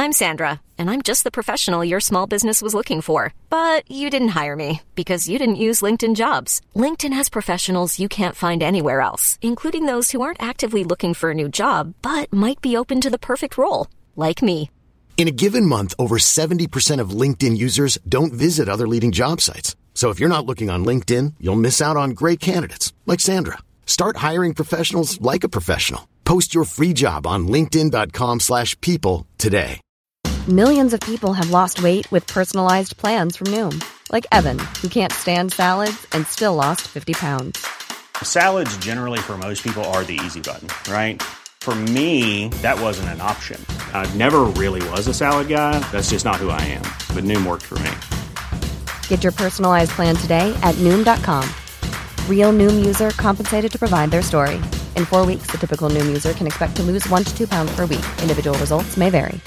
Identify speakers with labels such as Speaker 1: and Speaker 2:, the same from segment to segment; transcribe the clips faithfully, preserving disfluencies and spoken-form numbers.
Speaker 1: I'm Sandra, and I'm just the professional your small business was looking for. But you didn't hire me because you didn't use LinkedIn Jobs. LinkedIn has professionals you can't find anywhere else, including those who aren't actively looking for a new job, but might be open to the perfect role, like me.
Speaker 2: In a given month, over seventy percent of LinkedIn users don't visit other leading job sites. So if you're not looking on LinkedIn, you'll miss out on great candidates like Sandra. Start hiring professionals like a professional. Post your free job on linkedin.com slash people today.
Speaker 3: Millions of people have lost weight with personalized plans from Noom. Like Evan, who can't stand salads and still lost fifty pounds.
Speaker 4: Salads generally for most people are the easy button, right? For me, that wasn't an option. I never really was a salad guy. That's just not who I am. But Noom worked for me.
Speaker 3: Get your personalized plan today at Noom dot com. Real Noom user compensated to provide their story. In four weeks, the typical Noom user can expect to lose one to two pounds per week. Individual results may vary.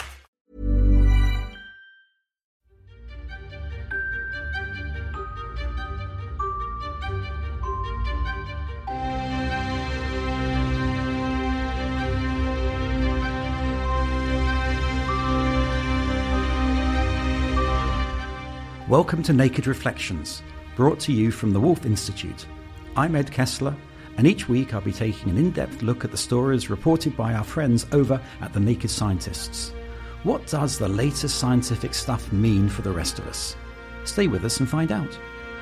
Speaker 5: Welcome to Naked Reflections, brought to you from the Wolf Institute. I'm Ed Kessler, and each week I'll be taking an in-depth look at the stories reported by our friends over at The Naked Scientists. What does the latest scientific stuff mean for the rest of us? Stay with us and find out.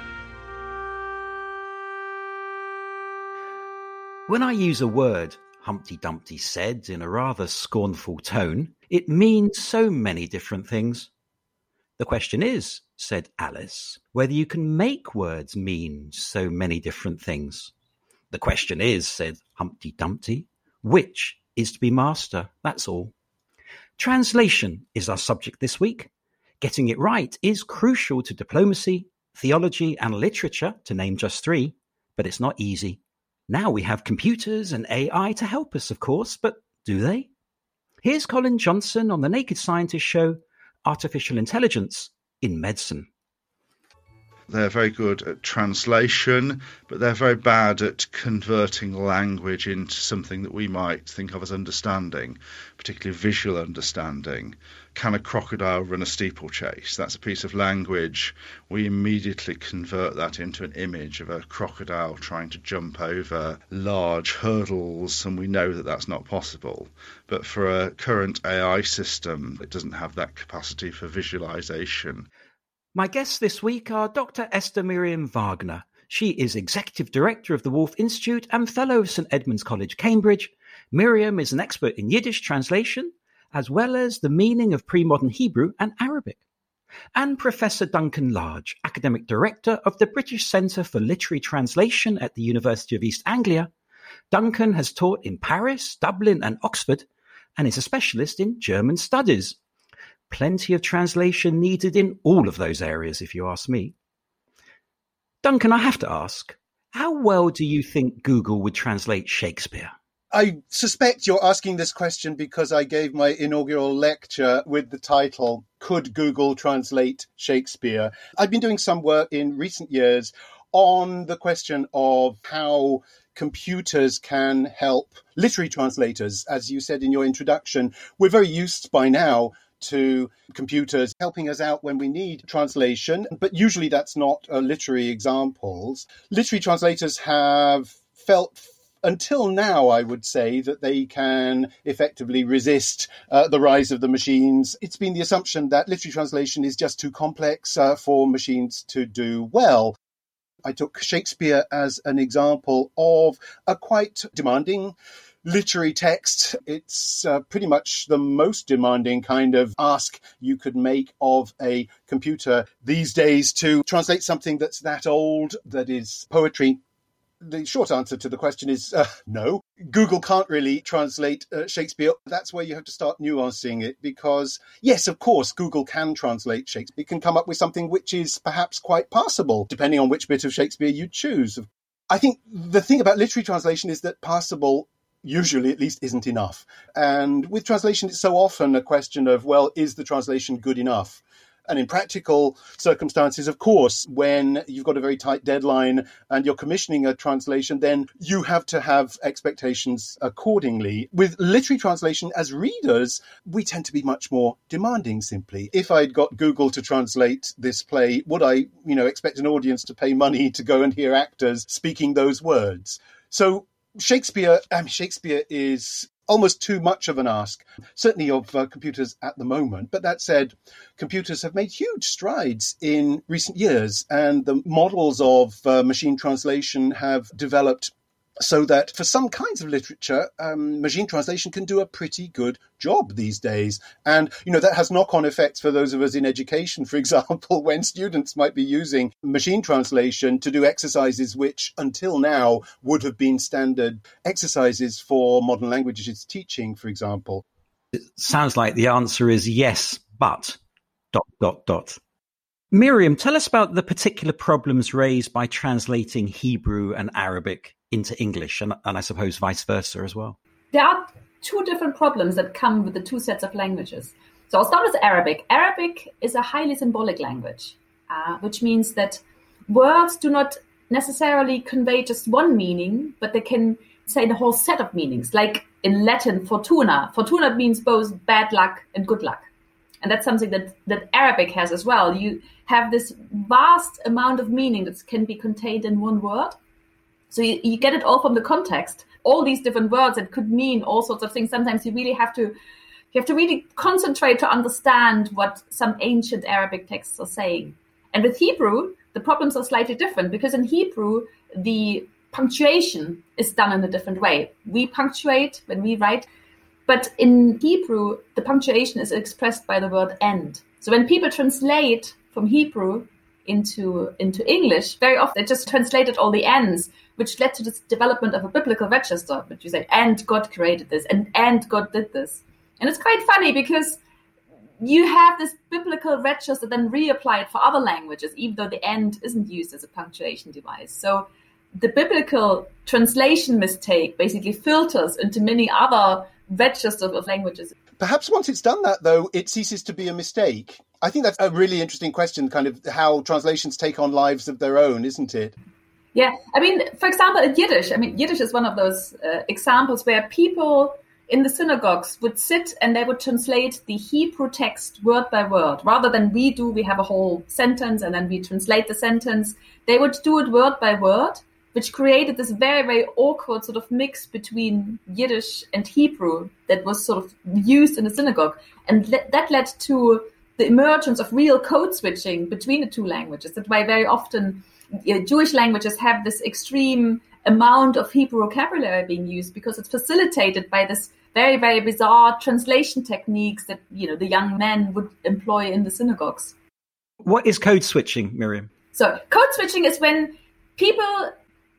Speaker 5: When I use a word, Humpty Dumpty said in a rather scornful tone, it means so many different things. The question is, said Alice, whether you can make words mean so many different things. The question is, said Humpty Dumpty, which is to be master, that's all. Translation is our subject this week. Getting it right is crucial to diplomacy, theology and literature, to name just three, but it's not easy. Now we have computers and A I to help us, of course, but do they? Here's Colin Johnson on the Naked Scientist show, Artificial Intelligence in Medicine.
Speaker 6: They're very good at translation, but they're very bad at converting language into something that we might think of as understanding, particularly visual understanding. Can a crocodile run a steeplechase? That's a piece of language. We immediately convert that into an image of a crocodile trying to jump over large hurdles, and we know that that's not possible. But for a current A I system, it doesn't have that capacity for visualization.
Speaker 5: My guests this week are Doctor Esther Miriam Wagner. She is Executive Director of the Wolf Institute and Fellow of St Edmund's College, Cambridge. Miriam is an expert in Yiddish translation, as well as the meaning of pre-modern Hebrew and Arabic. And Professor Duncan Large, Academic Director of the British Centre for Literary Translation at the University of East Anglia. Duncan has taught in Paris, Dublin and Oxford, and is a specialist in German studies. Plenty of translation needed in all of those areas, if you ask me. Duncan, I have to ask, how well do you think Google would translate Shakespeare?
Speaker 7: I suspect you're asking this question because I gave my inaugural lecture with the title, Could Google Translate Shakespeare? I've been doing some work in recent years on the question of how computers can help literary translators. As you said in your introduction, we're very used by now to computers helping us out when we need translation, but usually that's not uh, literary examples. Literary translators have felt until now, I would say, that they can effectively resist uh, the rise of the machines. It's been the assumption that literary translation is just too complex uh, for machines to do well. I took Shakespeare as an example of a quite demanding literary text. It's uh, pretty much the most demanding kind of ask you could make of a computer these days to translate something that's that old, that is poetry. The short answer to the question is uh, no. Google can't really translate uh, Shakespeare. That's where you have to start nuancing it because, yes, of course, Google can translate Shakespeare. It can come up with something which is perhaps quite passable, depending on which bit of Shakespeare you choose. I think the thing about literary translation is that passable usually at least isn't enough. And with translation, it's so often a question of, well, is the translation good enough? And in practical circumstances, of course, when you've got a very tight deadline and you're commissioning a translation, then you have to have expectations accordingly. With literary translation, as readers, we tend to be much more demanding, simply. If I'd got Google to translate this play, would I, you know, expect an audience to pay money to go and hear actors speaking those words? So Shakespeare, I mean, Shakespeare is almost too much of an ask, certainly of uh, computers at the moment. But that said, computers have made huge strides in recent years, and the models of uh, machine translation have developed so that for some kinds of literature, um, machine translation can do a pretty good job these days. And, you know, that has knock-on effects for those of us in education, for example, when students might be using machine translation to do exercises which until now would have been standard exercises for modern languages teaching, for example.
Speaker 5: It sounds like the answer is yes, but dot, dot, dot. Miriam, tell us about the particular problems raised by translating Hebrew and Arabic into English, and, and I suppose vice versa as well.
Speaker 8: There are two different problems that come with the two sets of languages. So I'll start with Arabic. Arabic is a highly symbolic language, uh, which means that words do not necessarily convey just one meaning, but they can say the whole set of meanings. Like in Latin, fortuna. Fortuna means both bad luck and good luck. And that's something that, that Arabic has as well. You have this vast amount of meaning that can be contained in one word. So you, you get it all from the context. All these different words that could mean all sorts of things. Sometimes you really have to you have to really concentrate to understand what some ancient Arabic texts are saying. And with Hebrew, the problems are slightly different, because in Hebrew, the punctuation is done in a different way. We punctuate when we write, but in Hebrew, the punctuation is expressed by the word end. So when people translate from Hebrew into into English, very often they just translated all the ends, which led to this development of a biblical register, which you say, and God created this, and and God did this. And it's quite funny because you have this biblical register then reapplied for other languages, even though the end isn't used as a punctuation device. So the biblical translation mistake basically filters into many other registers of languages.
Speaker 7: Perhaps once it's done that, though, it ceases to be a mistake. I think that's a really interesting question, kind of how translations take on lives of their own, isn't it?
Speaker 8: Yeah, I mean, for example, in Yiddish, I mean, Yiddish is one of those uh, examples where people in the synagogues would sit and they would translate the Hebrew text word by word. Rather than we do, we have a whole sentence and then we translate the sentence. They would do it word by word, which created this very, very awkward sort of mix between Yiddish and Hebrew that was sort of used in the synagogue. And le- that led to the emergence of real code switching between the two languages. That's why very often you know, Jewish languages have this extreme amount of Hebrew vocabulary being used, because it's facilitated by this very, very bizarre translation techniques that, you know, the young men would employ in the synagogues.
Speaker 5: What is code switching, Miriam?
Speaker 8: So code switching is when people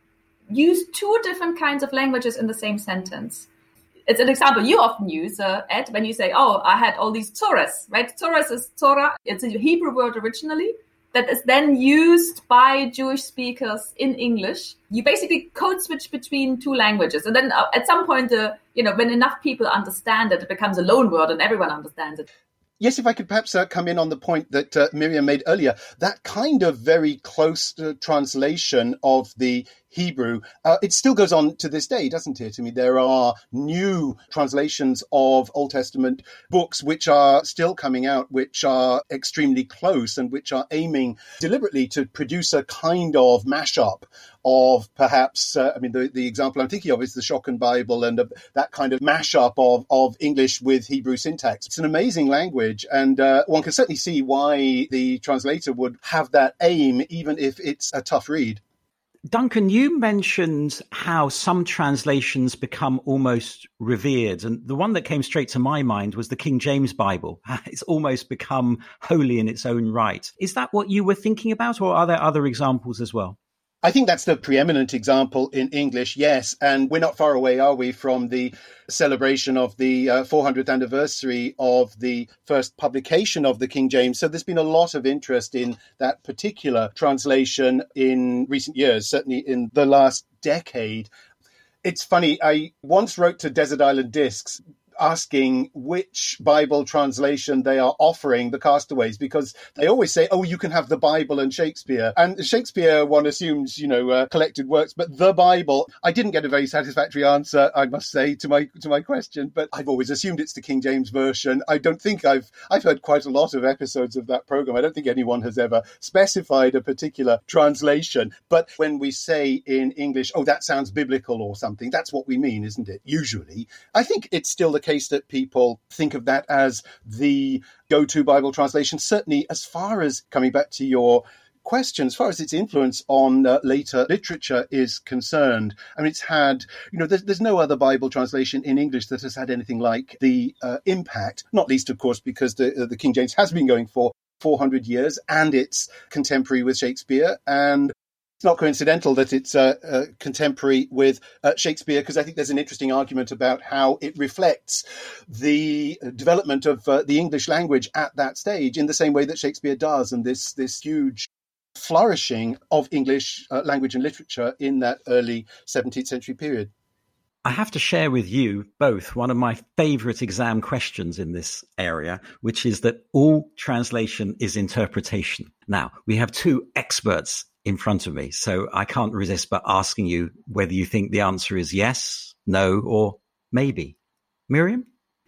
Speaker 8: use two different kinds of languages in the same sentence. It's an example you often use, uh, Ed, when you say, oh, I had all these Torahs, right? Torahs is Torah. It's a Hebrew word originally that is then used by Jewish speakers in English. You basically code switch between two languages. And then uh, at some point, uh, you know, when enough people understand it, it becomes a loan word and everyone understands it.
Speaker 7: Yes, if I could perhaps uh, come in on the point that uh, Miriam made earlier, that kind of very close uh, translation of the Hebrew, uh, it still goes on to this day, doesn't it? I mean, there are new translations of Old Testament books which are still coming out, which are extremely close and which are aiming deliberately to produce a kind of mashup of perhaps, uh, I mean, the, the example I'm thinking of is the Shochan Bible and uh, that kind of mashup of, of English with Hebrew syntax. It's an amazing language, and uh, one can certainly see why the translator would have that aim, even if it's a tough read.
Speaker 5: Duncan, you mentioned how some translations become almost revered. And the one that came straight to my mind was the King James Bible. It's almost become holy in its own right. Is that what you were thinking about, or are there other examples as well?
Speaker 7: I think that's the preeminent example in English, yes. And we're not far away, are we, from the celebration of the uh, four hundredth anniversary of the first publication of the King James. So there's been a lot of interest in that particular translation in recent years, certainly in the last decade. It's funny, I once wrote to Desert Island Discs. asking which Bible translation they are offering the castaways, because they always say, oh, you can have the Bible and Shakespeare. And Shakespeare, one assumes, you know, uh, collected works, but the Bible, I didn't get a very satisfactory answer, I must say, to my to my question, but I've always assumed it's the King James Version. I don't think I've, I've heard quite a lot of episodes of that program. I don't think anyone has ever specified a particular translation. But when we say in English, oh, that sounds biblical or something, that's what we mean, isn't it? Usually. I think it's still the case that people think of that as the go-to Bible translation. Certainly, as far as, coming back to your question, as far as its influence on uh, later literature is concerned, I mean, it's had, you know, there's, there's no other Bible translation in English that has had anything like the uh, impact, not least, of course, because the, uh, the King James has been going for four hundred years and it's contemporary with Shakespeare. And it's not coincidental that it's uh, uh, contemporary with uh, Shakespeare, because I think there's an interesting argument about how it reflects the development of uh, the English language at that stage in the same way that Shakespeare does, and this this huge flourishing of English uh, language and literature in that early seventeenth century period.
Speaker 5: I have to share with you both one of my favorite exam questions in this area, which is that all translation is interpretation. Now, we have two experts in front of me, so I can't resist but asking you whether you think the answer is yes, no, or maybe. Miriam?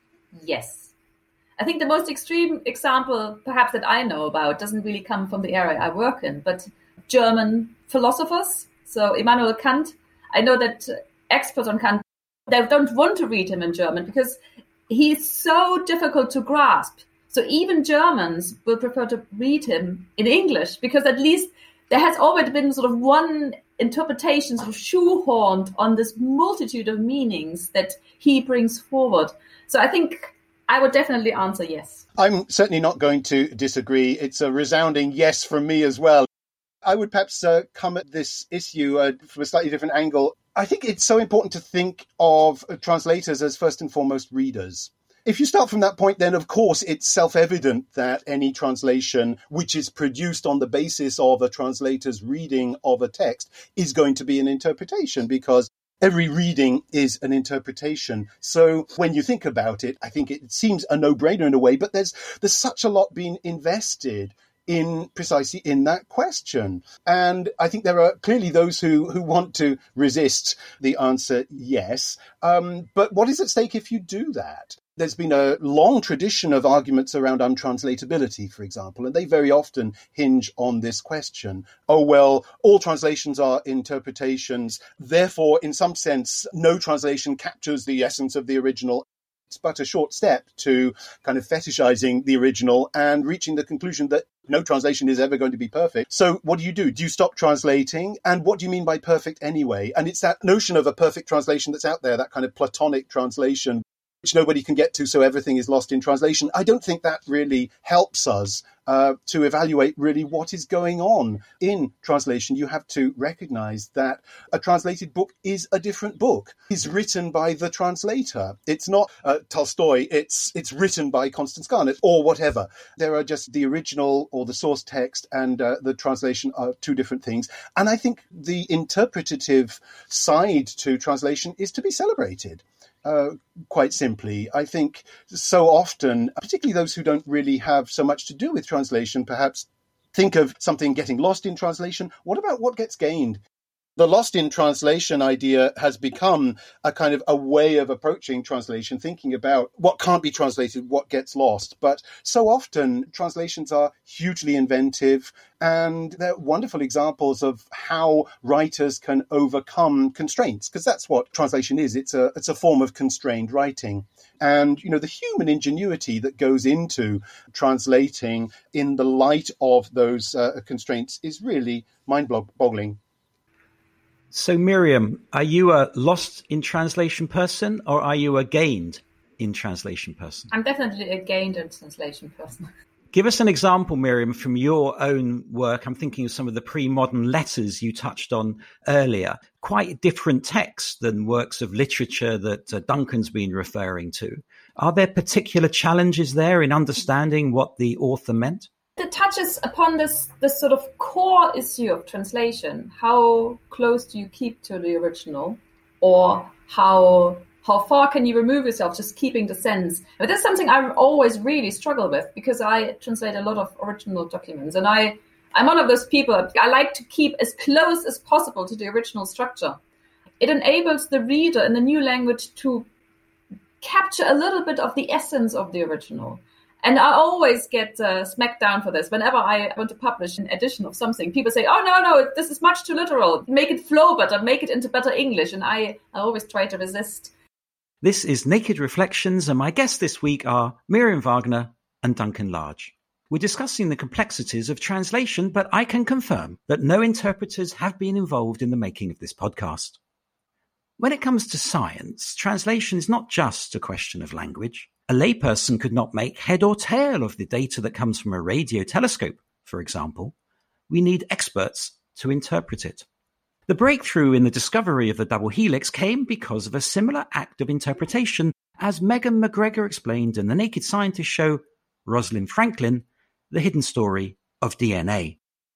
Speaker 8: Yes. I think the most extreme example, perhaps, that I know about doesn't really come from the area I work in, but German philosophers. So Immanuel Kant, I know that experts on Kant, they don't want to read him in German because he is so difficult to grasp. So even Germans will prefer to read him in English, because at least there has already been sort of one interpretation sort of shoehorned on this multitude of meanings that he brings forward. So I think I would definitely answer yes.
Speaker 7: I'm certainly not going to disagree. It's a resounding yes from me as well. I would perhaps uh, come at this issue uh, from a slightly different angle. I think it's so important to think of uh, translators as first and foremost readers. If you start from that point, then, of course, it's self-evident that any translation which is produced on the basis of a translator's reading of a text is going to be an interpretation, because every reading is an interpretation. So when you think about it, I think it seems a no-brainer in a way, but there's there's such a lot being invested in precisely in that question. And I think there are clearly those who, who want to resist the answer yes. Um, but what is at stake if you do that? There's been a long tradition of arguments around untranslatability, for example, and they very often hinge on this question. Oh, well, all translations are interpretations. Therefore, in some sense, no translation captures the essence of the original. It's but a short step to kind of fetishizing the original and reaching the conclusion that no translation is ever going to be perfect. So what do you do? Do you stop translating? And what do you mean by perfect anyway? And it's that notion of a perfect translation that's out there, that kind of Platonic translation, which nobody can get to, so everything is lost in translation. I don't think that really helps us uh, to evaluate really what is going on in translation. You have to recognize that a translated book is a different book. It's written by the translator. It's not uh, Tolstoy. It's it's written by Constance Garnett or whatever. There are just the original or the source text and uh, the translation are two different things. And I think the interpretative side to translation is to be celebrated. Uh, quite simply, I think so often, particularly those who don't really have so much to do with translation, perhaps think of something getting lost in translation. What about what gets gained? The lost in translation idea has become a kind of a way of approaching translation, thinking about what can't be translated, what gets lost. But so often translations are hugely inventive, and they're wonderful examples of how writers can overcome constraints, because that's what translation is. It's a it's a form of constrained writing. And, you know, the human ingenuity that goes into translating in the light of those uh, constraints is really mind-boggling.
Speaker 5: So, Miriam, are you a lost in translation person or are you a gained in translation person?
Speaker 8: I'm definitely a gained in translation person.
Speaker 5: Give us an example, Miriam, from your own work. I'm thinking of some of the pre-modern letters you touched on earlier. Quite different texts than works of literature that uh, Duncan's been referring to. Are there particular challenges there in understanding what the author meant?
Speaker 8: It touches upon this, this sort of core issue of translation. How close do you keep to the original, or how How far can you remove yourself just keeping the sense? But that's something I always really struggle with because I translate a lot of original documents. And I, I'm one of those people, I like to keep as close as possible to the original structure. It enables the reader in the new language to capture a little bit of the essence of the original. And I always get uh, smacked down for this. Whenever I want to publish an edition of something, people say, oh, no, no, this is much too literal. Make it flow better, make it into better English. And I, I always try to resist.
Speaker 5: This is Naked Reflections, and my guests this week are Miriam Wagner and Duncan Large. We're discussing the complexities of translation, but I can confirm that no interpreters have been involved in the making of this podcast. When it comes to science, translation is not just a question of language. A layperson could not make head or tail of the data that comes from a radio telescope, for example. We need experts to interpret it. The breakthrough in the discovery of the double helix came because of a similar act of interpretation, as Megan McGregor explained in the Naked Scientist show, Rosalind Franklin, The Hidden Story of D N A.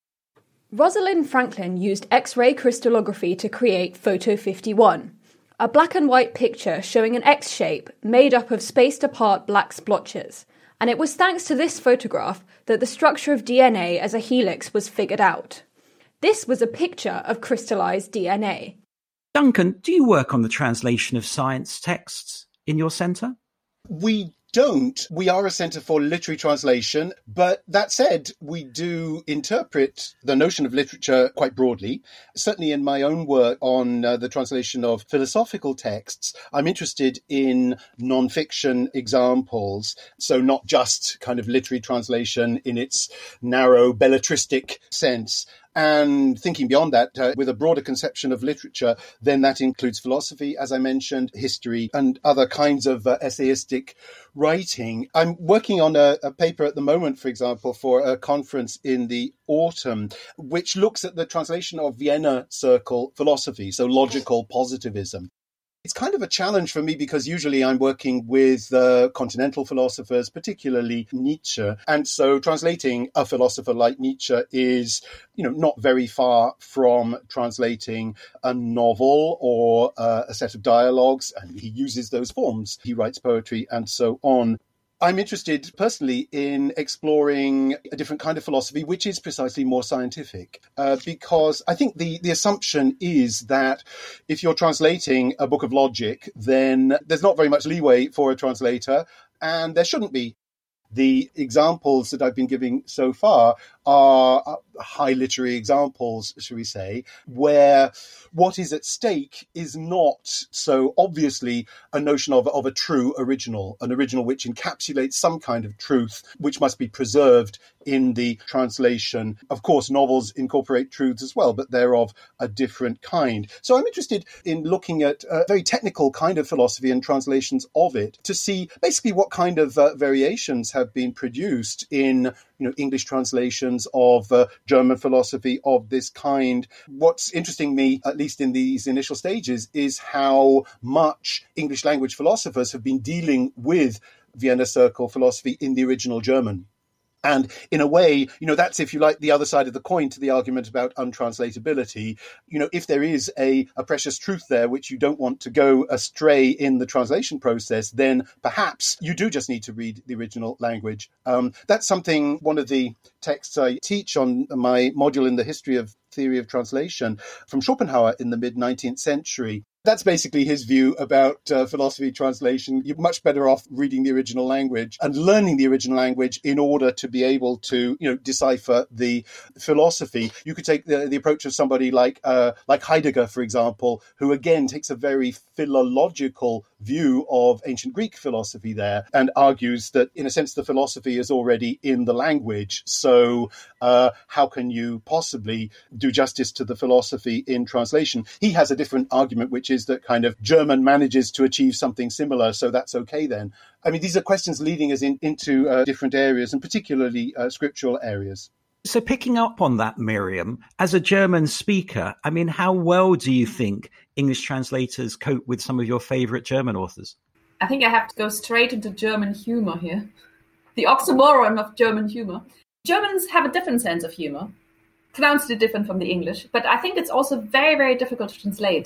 Speaker 9: Rosalind Franklin used X-ray crystallography to create Photo fifty-one, a black and white picture showing an X shape made up of spaced apart black splotches, and it was thanks to this photograph that the structure of D N A as a helix was figured out. This was a picture of crystallized D N A.
Speaker 5: Duncan, do you work on the translation of science texts in your centre?
Speaker 7: We don't. We are a centre for literary translation, but that said, we do interpret the notion of literature quite broadly. Certainly in my own work on uh, the translation of philosophical texts, I'm interested in non-fiction examples, so not just kind of literary translation in its narrow belletristic sense. And thinking beyond that, uh, with a broader conception of literature, then that includes philosophy, as I mentioned, history, and other kinds of uh, essayistic writing. I'm working on a, a paper at the moment, for example, for a conference in the autumn, which looks at the translation of Vienna Circle philosophy, so logical positivism. It's kind of a challenge for me because usually I'm working with uh, continental philosophers, particularly Nietzsche. And so translating a philosopher like Nietzsche is, you know, not very far from translating a novel or uh, a set of dialogues. And he uses those forms. He writes poetry and so on. I'm interested personally in exploring a different kind of philosophy, which is precisely more scientific, uh, because I think the, the assumption is that if you're translating a book of logic, then there's not very much leeway for a translator, and there shouldn't be. The examples that I've been giving so far are high literary examples, shall we say, where what is at stake is not so obviously a notion of, of a true original, an original which encapsulates some kind of truth which must be preserved in the translation. Of course, novels incorporate truths as well, but they're of a different kind. So I'm interested in looking at a very technical kind of philosophy and translations of it to see basically what kind of uh, variations have been produced in, you know, English translations of uh, German philosophy of this kind. What's interesting me, at least in these initial stages, is how much English language philosophers have been dealing with Vienna Circle philosophy in the original German. And in a way, you know, that's, if you like, the other side of the coin to the argument about untranslatability. You know, if there is a, a precious truth there which you don't want to go astray in the translation process, then perhaps you do just need to read the original language. Um, that's something, one of the texts I teach on my module in the history of theory of translation from Schopenhauer in the mid-nineteenth century. That's basically his view about uh, philosophy translation. You're much better off reading the original language and learning the original language in order to be able to, you know, decipher the philosophy. You could take the, the approach of somebody like uh, like Heidegger, for example, who again takes a very philological view of ancient Greek philosophy there and argues that, in a sense, the philosophy is already in the language. So uh, how can you possibly do justice to the philosophy in translation? He has a different argument, which is that kind of German manages to achieve something similar, so that's okay then. I mean, these are questions leading us in, into uh, different areas, and particularly uh, scriptural areas.
Speaker 5: So picking up on that, Miriam, as a German speaker, I mean, how well do you think English translators cope with some of your favourite German authors?
Speaker 8: I think I have to go straight into German humour here. The oxymoron of German humour. Germans have a different sense of humour, pronouncedly different from the English, but I think it's also very, very difficult to translate.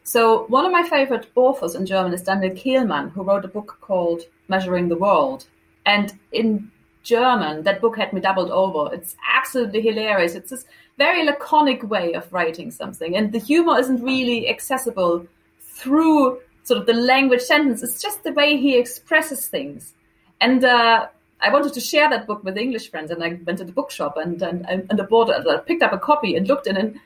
Speaker 8: So one of my favorite authors in German is Daniel Kehlmann, who wrote a book called Measuring the World. And in German, that book had me doubled over. It's absolutely hilarious. It's this very laconic way of writing something. And the humor isn't really accessible through sort of the language sentence. It's just the way he expresses things. And uh, I wanted to share that book with English friends, and I went to the bookshop and and, and I bought, I picked up a copy and looked in, and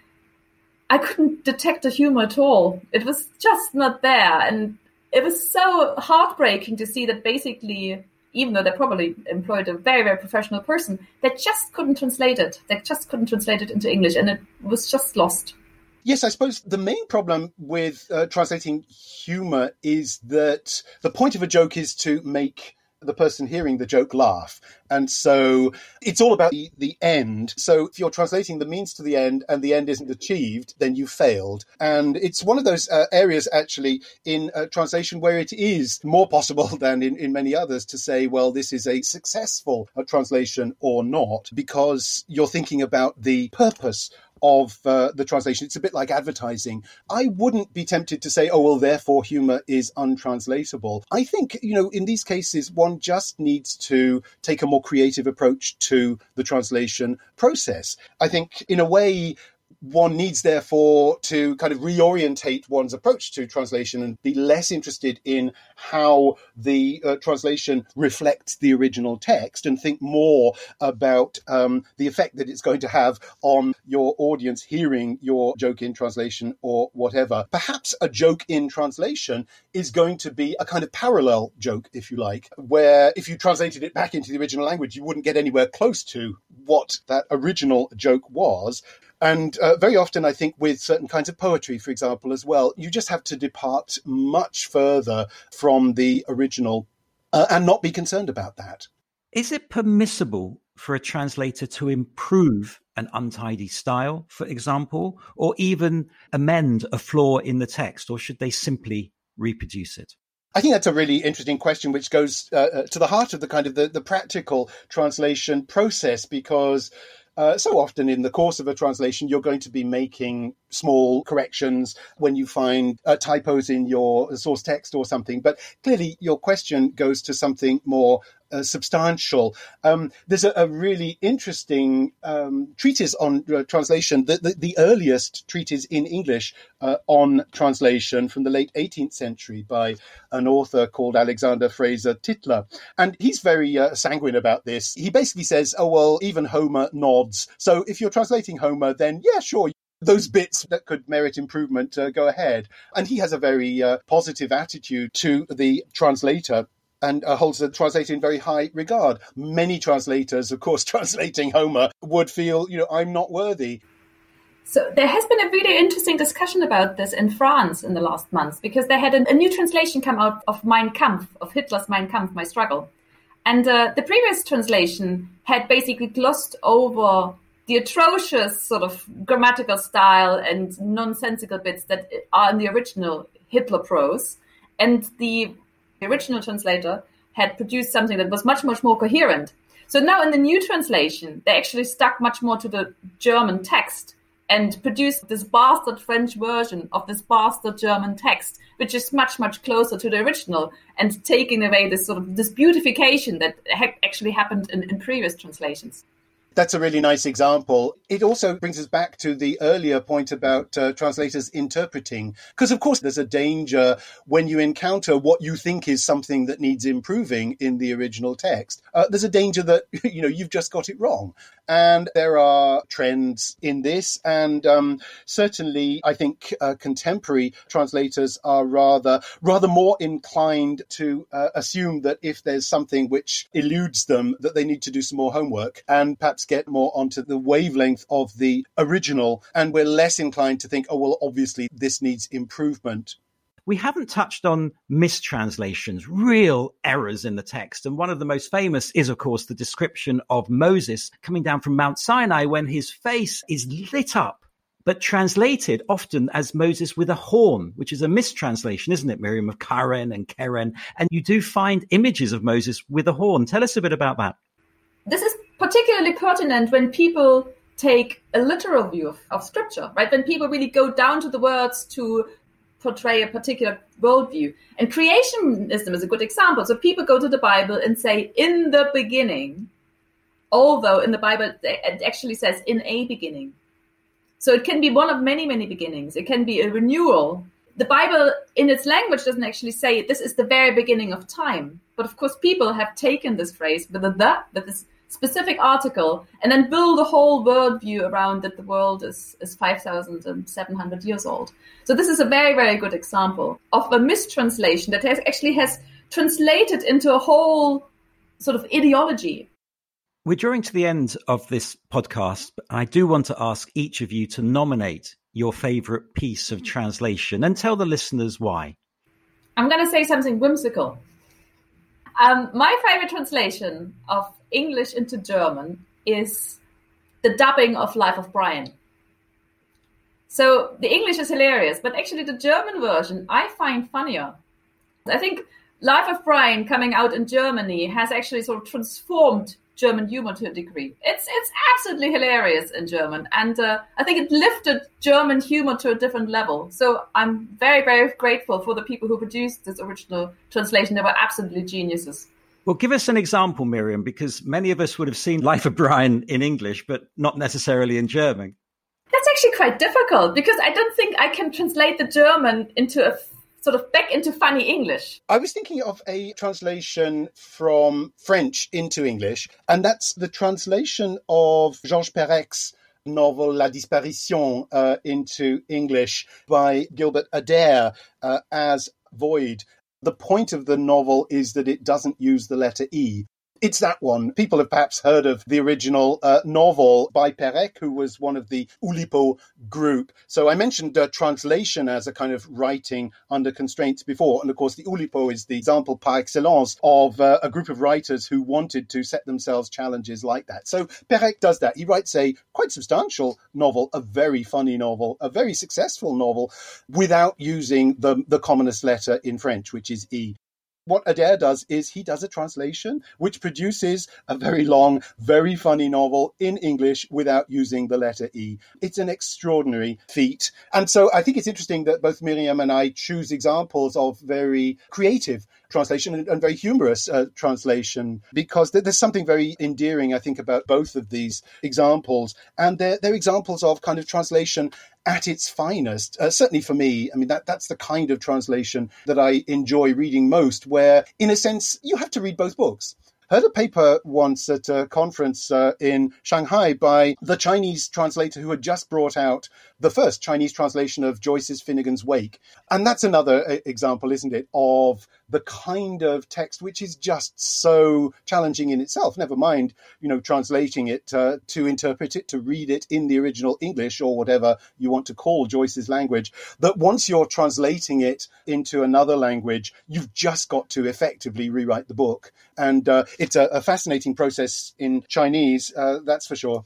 Speaker 8: I couldn't detect the humor at all. It was just not there. And it was so heartbreaking to see that basically, even though they probably employed a very, very professional person, they just couldn't translate it. They just couldn't translate it into English, and it was just lost.
Speaker 7: Yes, I suppose the main problem with uh, translating humour is that the point of a joke is to make the person hearing the joke laugh. And so it's all about the, the end. So if you're translating the means to the end and the end isn't achieved, then you failed. And it's one of those uh, areas actually in uh, translation where it is more possible than in, in many others to say, well, this is a successful uh, translation or not, because you're thinking about the purpose of uh, the translation. It's a bit like advertising. I wouldn't be tempted to say, oh, well, therefore humour is untranslatable. I think, you know, in these cases, one just needs to take a more creative approach to the translation process. I think, in a way, one needs, therefore, to kind of reorientate one's approach to translation and be less interested in how the uh, translation reflects the original text and think more about um, the effect that it's going to have on your audience hearing your joke in translation or whatever. Perhaps a joke in translation is going to be a kind of parallel joke, if you like, where if you translated it back into the original language, you wouldn't get anywhere close to what that original joke was. And uh, very often, I think, with certain kinds of poetry, for example, as well, you just have to depart much further from the original uh, and not be concerned about that.
Speaker 5: Is it permissible for a translator to improve an untidy style, for example, or even amend a flaw in the text, or should they simply reproduce it?
Speaker 7: I think that's a really interesting question, which goes uh, to the heart of the kind of the, the practical translation process, because Uh, so often in the course of a translation, you're going to be making small corrections when you find uh, typos in your source text or something. But clearly your question goes to something more uh, substantial. Um, there's a, a really interesting um, treatise on uh, translation, the, the, the earliest treatise in English uh, on translation from the late eighteenth century by an author called Alexander Fraser Tytler. And he's very uh, sanguine about this. He basically says, oh, well, even Homer nods. So if you're translating Homer, then yeah, sure, those bits that could merit improvement, uh, go ahead. And he has a very uh, positive attitude to the translator and uh, holds the translator in very high regard. Many translators, of course, translating Homer would feel, you know, I'm not worthy.
Speaker 8: So there has been a really interesting discussion about this in France in the last months, because they had a, a new translation come out of Mein Kampf, of Hitler's Mein Kampf, My Struggle. And uh, the previous translation had basically glossed over the atrocious sort of grammatical style and nonsensical bits that are in the original Hitler prose. And the original translator had produced something that was much, much more coherent. So now in the new translation, they actually stuck much more to the German text and produced this bastard French version of this bastard German text, which is much, much closer to the original, and taking away this sort of this beautification that ha- actually happened in, in previous translations.
Speaker 7: That's a really nice example. It also brings us back to the earlier point about uh, translators interpreting, because, of course, there's a danger when you encounter what you think is something that needs improving in the original text. Uh, there's a danger that, you know, you've just got it wrong. And there are trends in this. And um, certainly, I think uh, contemporary translators are rather rather more inclined to uh, assume that if there's something which eludes them, that they need to do some more homework and perhaps get more onto the wavelength of the original. And we're less inclined to think, oh, well, obviously, this needs improvement.
Speaker 5: We haven't touched on mistranslations, real errors in the text. And one of the most famous is, of course, the description of Moses coming down from Mount Sinai when his face is lit up, but translated often as Moses with a horn, which is a mistranslation, isn't it, Miriam, of Karen and Keren? And you do find images of Moses with a horn. Tell us a bit about that.
Speaker 8: This is particularly pertinent when people take a literal view of, of scripture, right? When people really go down to the words to portray a particular worldview. And creationism is a good example. So people go to the Bible and say, in the beginning, although in the Bible it actually says in a beginning. So it can be one of many, many beginnings. It can be a renewal. The Bible in its language doesn't actually say this is the very beginning of time. But of course, people have taken this phrase with a the, with this specific article, and then build a whole worldview around that the world is, is five thousand seven hundred years old. So this is a very, very good example of a mistranslation that has actually has translated into a whole sort of ideology.
Speaker 5: We're drawing to the end of this podcast, but I do want to ask each of you to nominate your favourite piece of translation and tell the listeners why.
Speaker 8: I'm going to say something whimsical. Um, my favourite translation of English into German is the dubbing of Life of Brian. So the English is hilarious, but actually the German version I find funnier. I think Life of Brian coming out in Germany has actually sort of transformed German humor to a degree. It's it's absolutely hilarious in German, and uh, I think it lifted German humor to a different level. So I'm very, very grateful for the people who produced this original translation. They were absolutely geniuses.
Speaker 5: Well, give us an example, Miriam, because many of us would have seen Life of Brian in English, but not necessarily in German.
Speaker 8: That's actually quite difficult, because I don't think I can translate the German into a sort of back into funny English.
Speaker 7: I was thinking of a translation from French into English, and that's the translation of Georges Perec's novel La Disparition uh, into English by Gilbert Adair uh, as Void. The point of the novel is that it doesn't use the letter E. It's that one. People have perhaps heard of the original uh, novel by Perec, who was one of the Oulipo group. So I mentioned uh, translation as a kind of writing under constraints before. And of course, the Oulipo is the example par excellence of uh, a group of writers who wanted to set themselves challenges like that. So Perec does that. He writes a quite substantial novel, a very funny novel, a very successful novel, without using the, the commonest letter in French, which is E. What Adair does is he does a translation which produces a very long, very funny novel in English without using the letter E. It's an extraordinary feat. And so I think it's interesting that both Miriam and I choose examples of very creative translation and, and very humorous uh, translation, because there's something very endearing, I think, about both of these examples. And they're, they're examples of kind of translation at its finest. Uh, certainly for me, I mean, that that's the kind of translation that I enjoy reading most, where, in a sense, you have to read both books. Heard a paper once at a conference uh, in Shanghai by the Chinese translator who had just brought out the first Chinese translation of Joyce's Finnegan's Wake. And that's another uh, example, isn't it, of the kind of text which is just so challenging in itself, never mind, you know, translating it, uh, to interpret it, to read it in the original English or whatever you want to call Joyce's language, that once you're translating it into another language, you've just got to effectively rewrite the book. And uh, it's a, a fascinating process in Chinese, uh, that's for sure.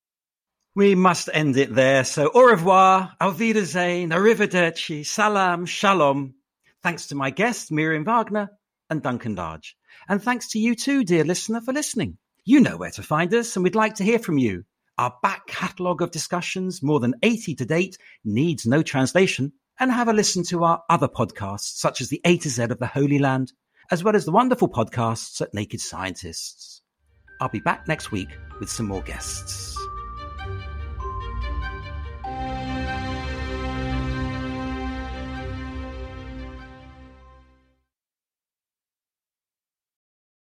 Speaker 5: We must end it there. So au revoir, auf Wiedersehen, arrivederci, salam, shalom. Thanks to my guests, Miriam Wagner and Duncan Large. And thanks to you too, dear listener, for listening. You know where to find us, and we'd like to hear from you. Our back catalogue of discussions, more than eighty to date, needs no translation. And have a listen to our other podcasts, such as the A to Z of the Holy Land, as well as the wonderful podcasts at Naked Scientists. I'll be back next week with some more guests.